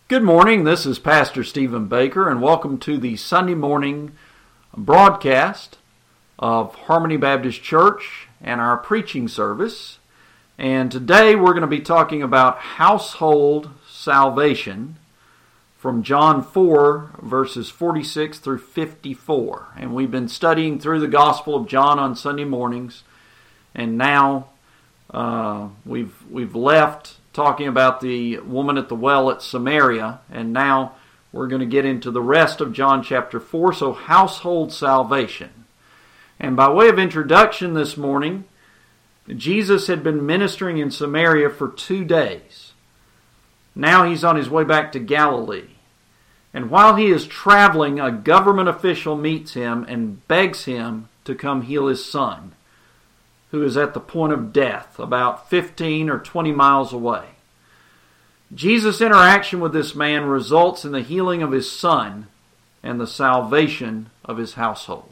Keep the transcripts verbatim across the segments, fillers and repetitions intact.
Good morning, this is Pastor Stephen Baker, and welcome to the Sunday morning broadcast of Harmony Baptist Church and our preaching service. And today we're going to be talking about household salvation from John four, verses forty-six through fifty-four. And we've been studying through the Gospel of John on Sunday mornings, and now uh, we've we've left talking about the woman at the well at Samaria, and now we're going to get into the rest of John chapter four, so household salvation. And by way of introduction this morning, Jesus had been ministering in Samaria for two days. Now he's on his way back to Galilee. And while he is traveling, a government official meets him and begs him to come heal his son, who is at the point of death, about fifteen or twenty miles away. Jesus' interaction with this man results in the healing of his son and the salvation of his household.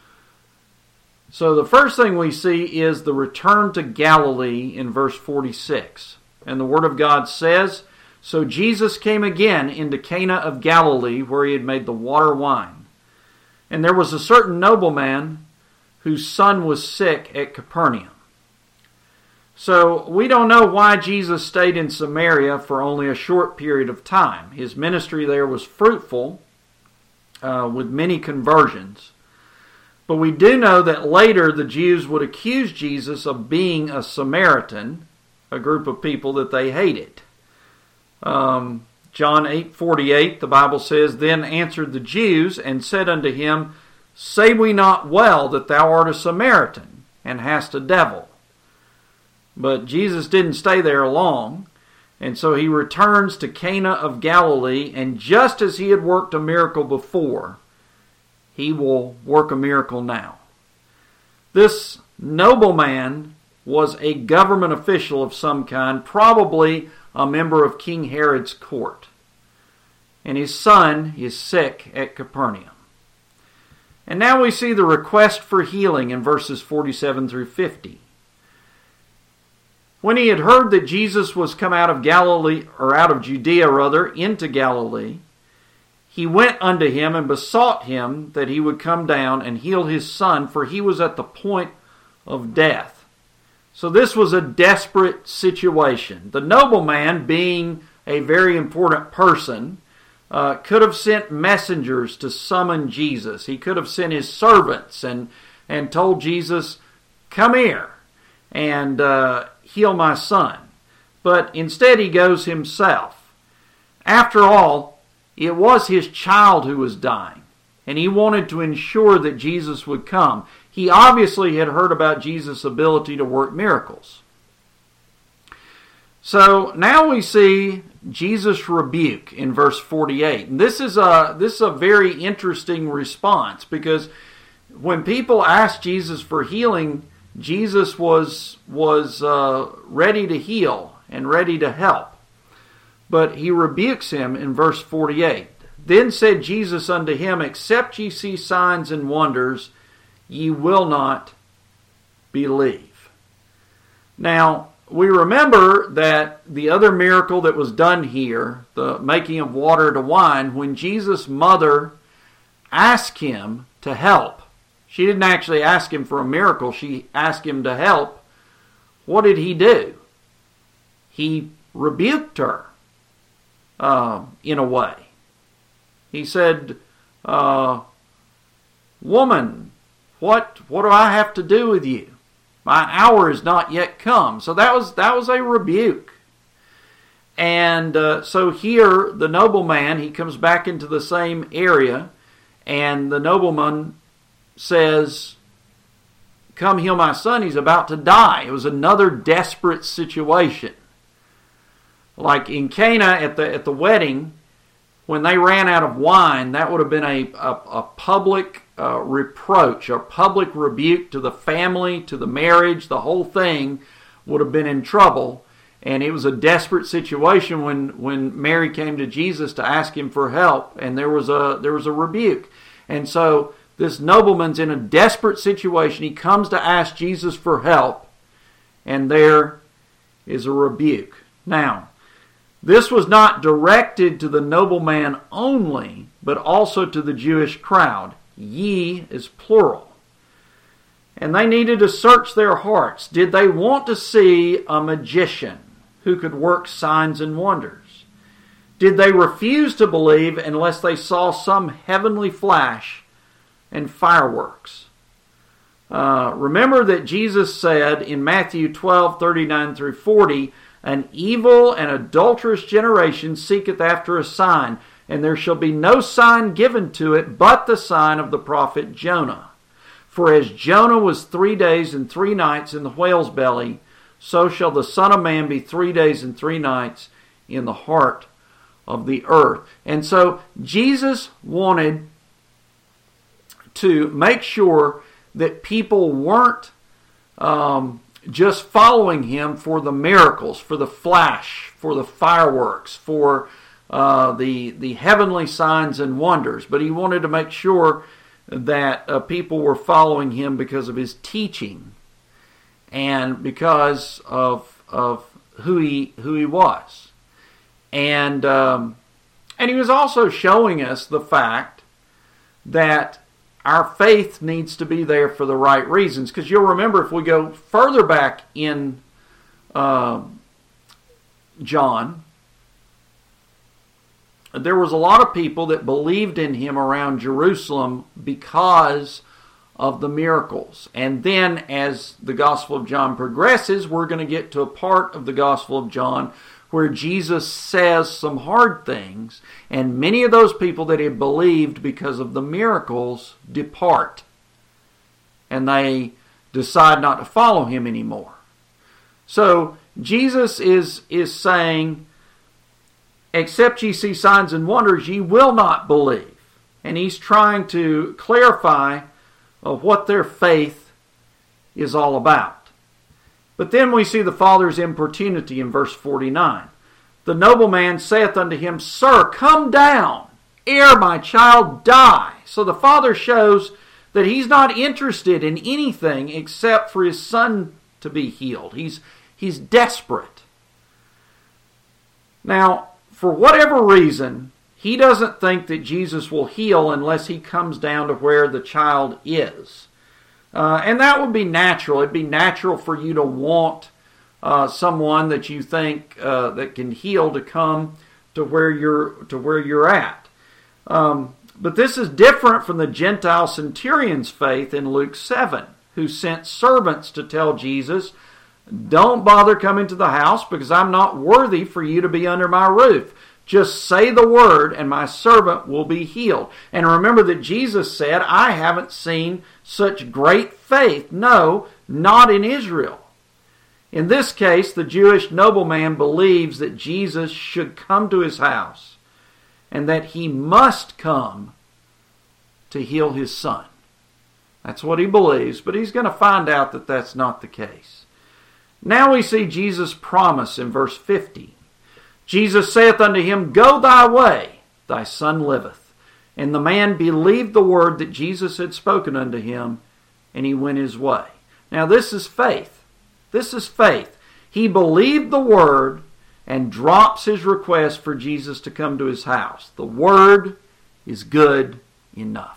So the first thing we see is the return to Galilee in verse forty-six. And the Word of God says, "So Jesus came again into Cana of Galilee, where he had made the water wine. And there was a certain nobleman whose son was sick at Capernaum." So we don't know why Jesus stayed in Samaria for only a short period of time. His ministry there was fruitful, uh, with many conversions. But we do know that later the Jews would accuse Jesus of being a Samaritan, a group of people that they hated. Um, John eight forty-eight, the Bible says, "Then answered the Jews and said unto him, Say we not well that thou art a Samaritan, and hast a devil?" But Jesus didn't stay there long, and so he returns to Cana of Galilee, and just as he had worked a miracle before, he will work a miracle now. This nobleman was a government official of some kind, probably a member of King Herod's court. And his son is sick at Capernaum. And now we see the request for healing in verses forty-seven through fifty. "When he had heard that Jesus was come out of Galilee, or out of Judea rather, into Galilee, he went unto him and besought him that he would come down and heal his son, for he was at the point of death." So this was a desperate situation. The nobleman, being a very important person, Uh, could have sent messengers to summon Jesus. He could have sent his servants and, and told Jesus, "Come here and uh, heal my son." But instead he goes himself. After all, it was his child who was dying, and he wanted to ensure that Jesus would come. He obviously had heard about Jesus' ability to work miracles. So now we see Jesus' rebuke in verse forty-eight. And this is a this is a very interesting response, because when people asked Jesus for healing, Jesus was was uh, ready to heal and ready to help. But he rebukes him in verse forty-eight. "Then said Jesus unto him, Except ye see signs and wonders, ye will not believe." Now, we remember that the other miracle that was done here, the making of water to wine, when Jesus' mother asked him to help. She didn't actually ask him for a miracle, she asked him to help. What did he do? He rebuked her uh, in a way. He said, uh, "Woman, what, what do I have to do with you? My hour is not yet come." So that was that was a rebuke. And uh, so here, the nobleman, he comes back into the same area, and the nobleman says, "Come heal my son, he's about to die." It was another desperate situation. Like in Cana at the at the wedding, when they ran out of wine, that would have been a, a, a public uh, reproach, a public rebuke to the family, to the marriage. The whole thing would have been in trouble. And it was a desperate situation when, when Mary came to Jesus to ask him for help, and there was a there was a rebuke. And so this nobleman's in a desperate situation. He comes to ask Jesus for help, and there is a rebuke. Now, This was not directed to the nobleman only, but also to the Jewish crowd. Ye is plural. And they needed to search their hearts. Did they want to see a magician who could work signs and wonders? Did they refuse to believe unless they saw some heavenly flash and fireworks? Uh, remember that Jesus said in Matthew twelve, thirty-nine through forty, an evil and adulterous generation seeketh after a sign, and there shall be no sign given to it but the sign of the prophet Jonah. For as Jonah was three days and three nights in the whale's belly, so shall the Son of Man be three days and three nights in the heart of the earth. And so Jesus wanted to make sure that people weren't um, just following him for the miracles, for the flash, for the fireworks, for uh, the the heavenly signs and wonders. But he wanted to make sure that uh, people were following him because of his teaching and because of of who he who he was. And um, and he was also showing us the fact that our faith needs to be there for the right reasons. Because you'll remember, if we go further back in uh, John, there was a lot of people that believed in him around Jerusalem because of the miracles. And then as the Gospel of John progresses, we're going to get to a part of the Gospel of John where Jesus says some hard things, and many of those people that had believed because of the miracles depart, and they decide not to follow him anymore. So Jesus is, is saying, except ye see signs and wonders, ye will not believe. And he's trying to clarify of what their faith is all about. But then we see the father's importunity in verse forty-nine. The nobleman saith unto him, Sir, come down, ere my child die. So the father shows that he's not interested in anything except for his son to be healed. He's, he's desperate. Now, for whatever reason, he doesn't think that Jesus will heal unless he comes down to where the child is. Uh, and that would be natural. It'd be natural for you to want uh, someone that you think uh, that can heal to come to where you're to where you're at. Um, but this is different from the Gentile centurion's faith in Luke seven, who sent servants to tell Jesus, don't bother coming to the house because I'm not worthy for you to be under my roof. Just say the word and my servant will be healed. And remember that Jesus said, I haven't seen such great faith. No, not in Israel. In this case, the Jewish nobleman believes that Jesus should come to his house and that he must come to heal his son. That's what he believes, but he's going to find out that that's not the case. Now we see Jesus' promise in verse fifty. Jesus saith unto him, Go thy way, thy son liveth. And the man believed the word that Jesus had spoken unto him, and he went his way. Now this is faith. This is faith. He believed the word and drops his request for Jesus to come to his house. The word is good enough.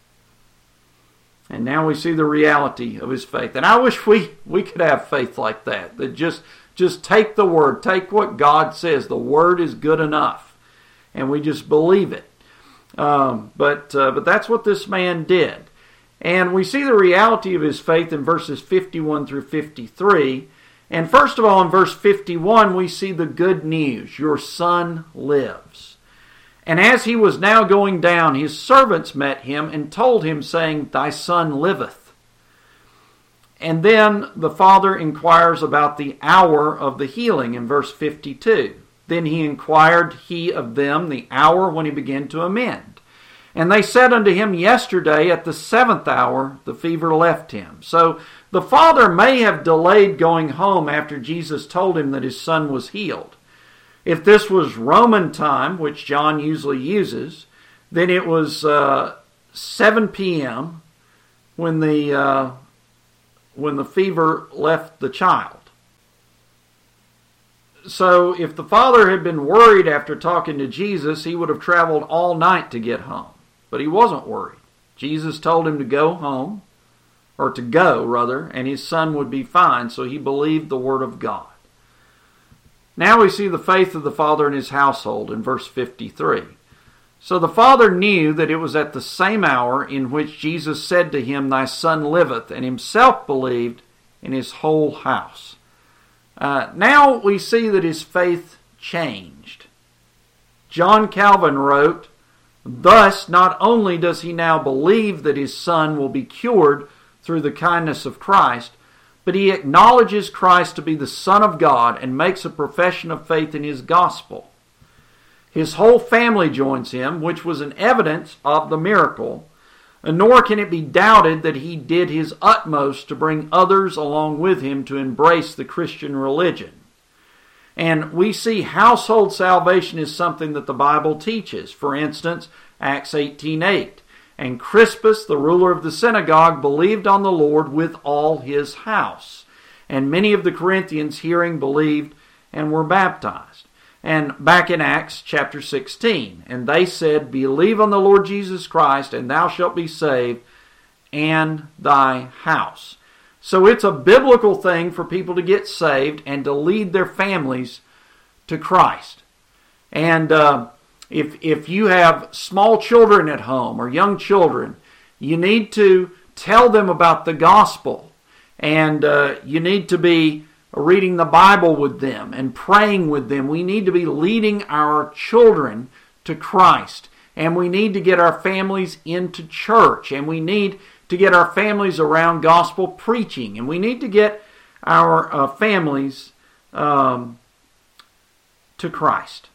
And now we see the reality of his faith. And I wish we, we could have faith like that. That just, just take the word. Take what God says. The word is good enough. And we just believe it. Um, but, uh, but that's what this man did. And we see the reality of his faith in verses fifty-one through fifty-three. And first of all, in verse fifty-one, we see the good news. Your son lives. And as he was now going down, his servants met him and told him, saying, Thy son liveth. And then the father inquires about the hour of the healing in verse fifty-two. Then he inquired he of them the hour when he began to amend. And they said unto him, Yesterday at the seventh hour the fever left him. So the father may have delayed going home after Jesus told him that his son was healed. If this was Roman time, which John usually uses, then it was uh, seven p.m. when the uh, when the fever left the child. so if the father had been worried after talking to Jesus, he would have traveled all night to get home. But he wasn't worried. Jesus told him to go home, or to go, rather, and his son would be fine, so he believed the word of God. Now we see the faith of the father and his household in verse fifty-three. So the father knew that it was at the same hour in which Jesus said to him, "Thy son liveth," and himself believed in his whole house. Uh, now we see that his faith changed. John Calvin wrote, "Thus not only does he now believe that his son will be cured through the kindness of Christ, but he acknowledges Christ to be the Son of God and makes a profession of faith in his gospel. His whole family joins him, which was an evidence of the miracle, and nor can it be doubted that he did his utmost to bring others along with him to embrace the Christian religion." And we see household salvation is something that the Bible teaches. For instance, Acts eighteen eight. "And Crispus, the ruler of the synagogue, believed on the Lord with all his house. And many of the Corinthians, hearing, believed and were baptized." And back in Acts chapter sixteen, "And they said, Believe on the Lord Jesus Christ, and thou shalt be saved, and thy house." So it's a biblical thing for people to get saved and to lead their families to Christ. And uh, if if you have small children at home or young children, you need to tell them about the gospel. And uh, you need to be reading the Bible with them and praying with them. We need to be leading our children to Christ. And we need to get our families into church. And we need to get our families around gospel preaching. And we need to get our uh, families um, to Christ.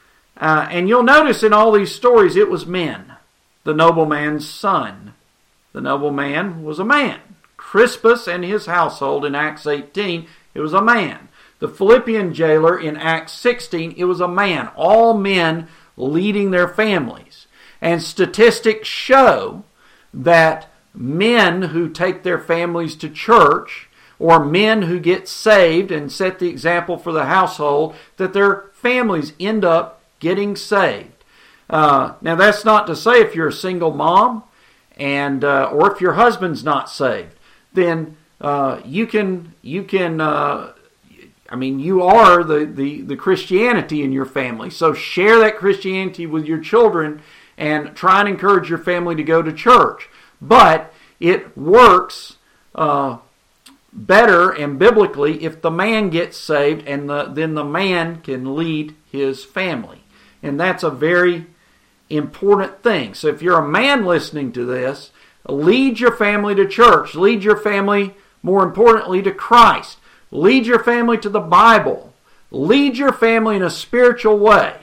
Uh, and you'll notice in all these stories it was men. The nobleman's son. The nobleman was a man. Crispus and his household in Acts eighteen, it was a man. The Philippian jailer in Acts sixteen, it was a man. All men leading their families. And statistics show that men who take their families to church, or men who get saved and set the example for the household, that their families end up getting saved. Uh, now that's not to say if you're a single mom, and uh, or if your husband's not saved, then uh, you can you can. Uh, I mean, you are the, the the Christianity in your family. So share that Christianity with your children and try and encourage your family to go to church. But it works uh, better and biblically if the man gets saved, and the, then the man can lead his family. And that's a very important thing. So if you're a man listening to this, lead your family to church. Lead your family, more importantly, to Christ. Lead your family to the Bible. Lead your family in a spiritual way.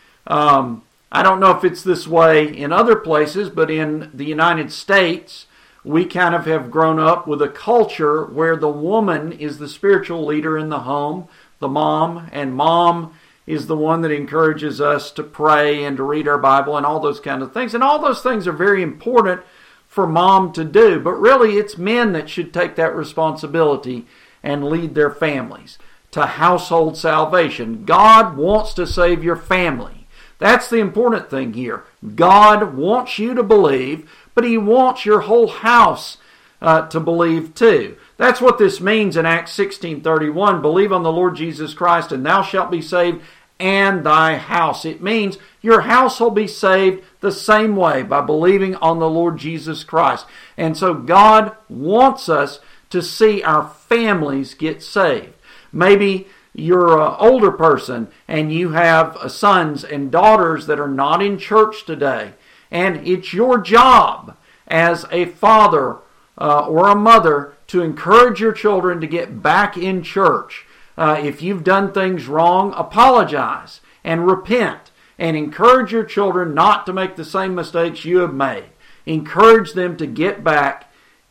Um, I don't know if it's this way in other places, but in the United States, we kind of have grown up with a culture where the woman is the spiritual leader in the home, the mom, and mom is the one that encourages us to pray and to read our Bible and all those kind of things. And all those things are very important for mom to do, but really it's men that should take that responsibility and lead their families to household salvation. God wants to save your family. That's the important thing here. God wants you to believe, but He wants your whole house uh, to believe too. That's what this means in Acts sixteen thirty-one. Believe on the Lord Jesus Christ, and thou shalt be saved, and thy house. It means your house will be saved the same way, by believing on the Lord Jesus Christ. And so God wants us to see our families get saved. Maybe you're an older person and you have sons and daughters that are not in church today, and it's your job as a father uh, or a mother to encourage your children to get back in church. Uh, if you've done things wrong, apologize and repent, and encourage your children not to make the same mistakes you have made. Encourage them to get back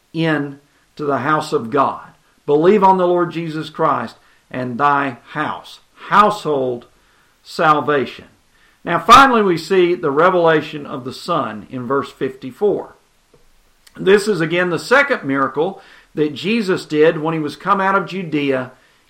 in to the house of God. Believe on the Lord Jesus Christ, and thy house. Household salvation. Now finally we see the revelation of the Son in verse fifty-four. This is again the second miracle that Jesus did when He was come out of Judea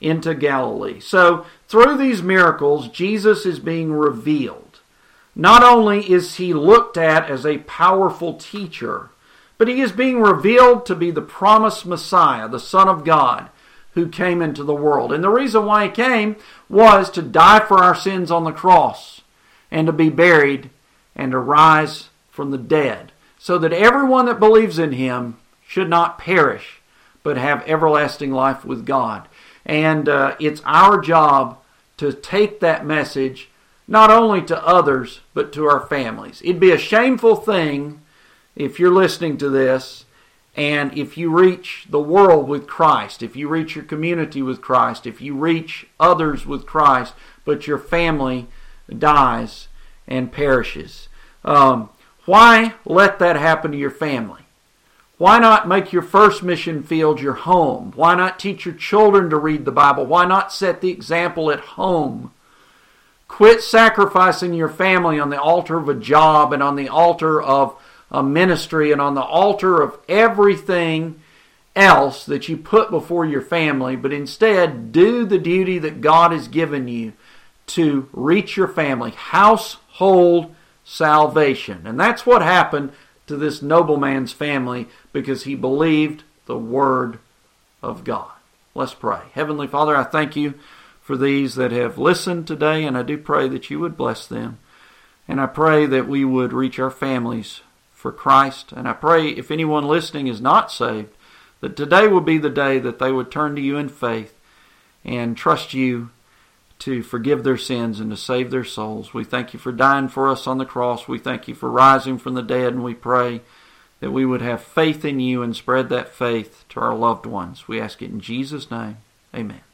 into Galilee. So through these miracles, Jesus is being revealed. Not only is he looked at as a powerful teacher, but he is being revealed to be the promised Messiah, the Son of God, who came into the world. And the reason why he came was to die for our sins on the cross and to be buried and to rise from the dead, so that everyone that believes in him should not perish, but have everlasting life with God. And uh, it's our job to take that message not only to others, but to our families. It'd be a shameful thing if you're listening to this, and if you reach the world with Christ, if you reach your community with Christ, if you reach others with Christ, but your family dies and perishes. Um, why let that happen to your family? Why not make your first mission field your home? Why not teach your children to read the Bible? Why not set the example at home? Quit sacrificing your family on the altar of a job and on the altar of a ministry and on the altar of everything else that you put before your family, but instead do the duty that God has given you to reach your family. Household salvation. And that's what happened to this nobleman's family because he believed the Word of God. Let's pray. Heavenly Father, I thank you for these that have listened today, and I do pray that you would bless them. And I pray that we would reach our families for Christ. And I pray if anyone listening is not saved, that today will be the day that they would turn to you in faith and trust you to forgive their sins and to save their souls. We thank you for dying for us on the cross. We thank you for rising from the dead, and we pray that we would have faith in you and spread that faith to our loved ones. We ask it in Jesus' name. Amen.